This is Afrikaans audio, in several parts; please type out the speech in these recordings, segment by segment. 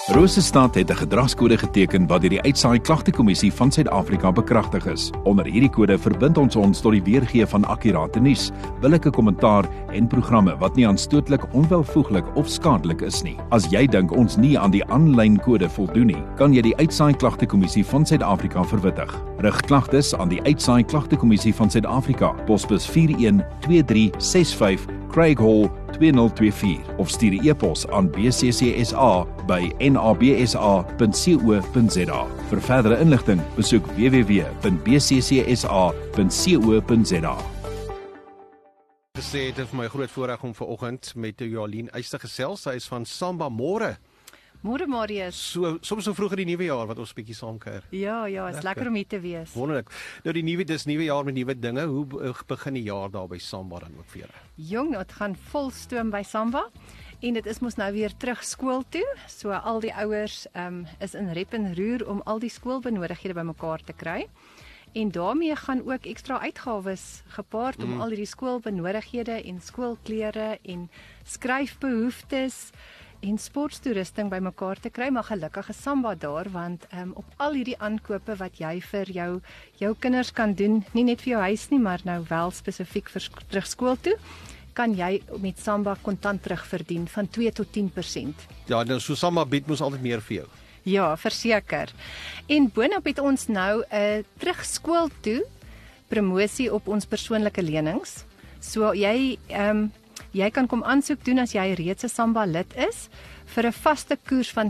Rosestad het 'n gedragskode geteken wat deur die Uitsaai Klagtekommissie van Suid-Afrika bekragtig is. Onder hierdie kode verbind ons tot die weergee van akkurate nuus, billike kommentaar en programme wat nie aanstootlik, onwelvoeglik of skadelik is nie. As jy dink ons nie aan die aanlyn kode voldoen nie, kan jy die Uitsaai Klagtekommissie van Suid-Afrika verwittig. Rig klagtes aan die Uitsaai Klagtekommissie van Suid-Afrika, posbus 412365 Craig Hall 2024 of stuur 'n e-pos aan bccsa@nabsa.co.za. Vir verdere inligting, besoek www.bccsa.co.za. Gesê het vir my groot voorreg om vanoggend met Jolien Uys te gesels. Sy is van Samba. Môre. Môre Marius. Soms so vroeg in die nuwe jaar wat ons bietjie saamkuier. Ja, is lekker om hier te wees. Wonderlik. Nou dis nuwe jaar met nuwe dinge. Hoe begin die jaar daar by Samba dan ook vir julle? Jong, dit gaan vol stoom by Samba. En dit is mos nou weer terug skool toe. So al die ouers is in rep en roer om al die skoolbenodighede bymekaar te kry. En daarmee gaan ook ekstra uitgawes gepaard om al hierdie skoolbenodighede en skoolklere en skryfbehoeftes en sporttoerusting bymekaar te kry, maar gelukkig is Samba daar, want op al hierdie aankope wat jy vir jou kinders kan doen, nie net vir jou huis nie, maar nou wel spesifiek vir terug skool toe, kan jy met Samba kontant terugverdien van 2 tot 10%. Ja, nou so Samba bied mos altyd meer vir jou. Ja, verseker. En boonop het ons nou 'n terug skool toe promosie op ons persoonlike lenings. So jy kan kom aansoek doen as jy reeds 'n Samba lid is vir 'n vaste koers van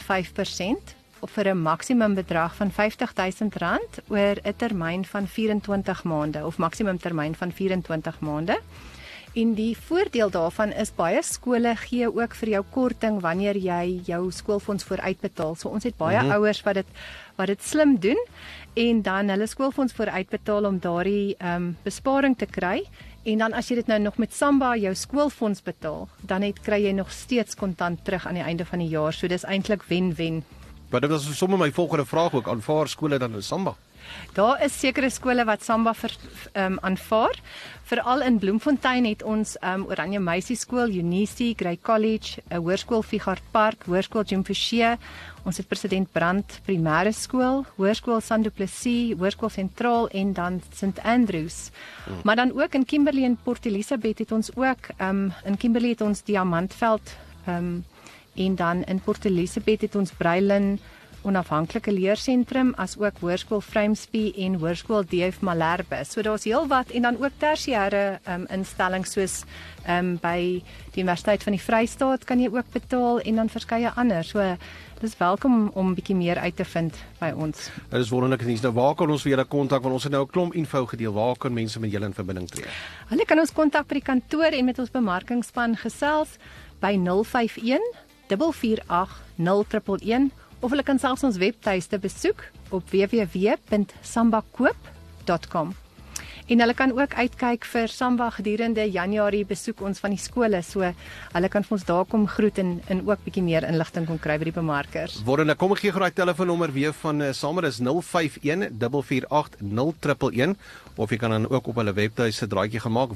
10.5% of vir 'n maksimum bedrag van R50.000 oor 'n termyn van 24 maande of maksimum termyn van 24 maande. En die voordeel daarvan is baie skole gee ook vir jou korting wanneer jy jou skoolfonds vooruitbetaal. So ons het baie ouers wat dit slim doen en dan hulle skoolfonds vooruitbetaal om daardie besparing te kry. En dan as jy dit nou nog met Samba jou skoolfonds betaal, dan kry jy nog steeds kontant terug aan die einde van die jaar. So dis eintlik wen-wen. Maar dit was sommer my volgende vraag ook, aanvaar skole dan Samba? Daar is sekere skole wat Samba aanvaar. Veral in Bloemfontein het ons Oranje Meisieskool, Unisie, Grey College, 'n hoërskool Figart Park, hoërskool Jim Forshey. Ons het President Brandt Primêre Skool, hoërskool Saint Du Plessis, hoërskool Sentraal en dan St Andrews. Maar dan ook in Kimberley en Port Elizabeth het ons ook in Kimberley het ons Diamantveld en dan in Port Elizabeth het ons Breilin Onafhanklike Leersentrum, as ook hoërskool Vrymsby en hoërskool DF Malherbe. So daar's heelwat en dan ook tersiêre instellings soos by die Universiteit van die Vrystaat kan jy ook betaal en dan verskeie ander. So dis welkom om 'n bietjie meer uit te vind by ons. Dit is wonderlik nie. Nou waar kan ons vir julle kontak, want ons het nou 'n klomp info gedeel. Waar kan mense met julle in verbinding tree? Hulle kan ons kontak by die kantoor en met ons bemarkingsspan gesels by 051 448 0111 of hulle kan selfs ons webtuiste besoek op www.sambakoop.com. En hulle kan ook uitkyk vir Samba gedurende Januarie, besoek ons van die skole, so hulle kan vir ons daar kom groet en ook bietjie meer inligting kon kry by die bemarkers. Wonderlik, kom ek gee gou daai telefoonnommer weer van Samba, dis 051 448 0111 of jy kan dan ook op hulle webtuiste draaitjie gemaak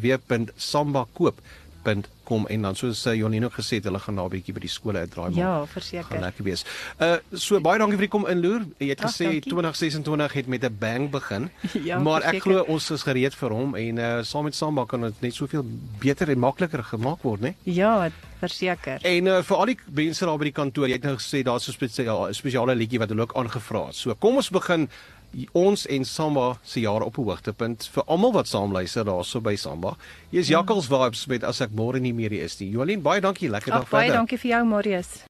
www.sambakoop.com en dan soos Jolien ook gesê het, hulle gaan daar 'n bietjie by die skole uitdraai maak. Ja, verseker. Gaan lekker wees. So baie dankie vir die kom inloer. Jy het gesê 2026 het met 'n bang begin. Ja, maar verseker. Ek glo ons is gereed vir hom en saam met Samba kan dit net soveel beter en makliker gemaak word, né? Ja, verseker. En vir al die mense daar by die kantoor, jy het nou gesê daar's 'n spesiale liedjie wat hulle ook aangevra het. So kom ons begin ons en Samba se jaar op 'n hoogtepunt vir almal wat saamluister daarso by Samba. Hier's Jakkals Vibes met As ek môre nie meer hier is nie. Jolien, baie dankie, lekker dag verder. Baie dankie vir jou, Marius.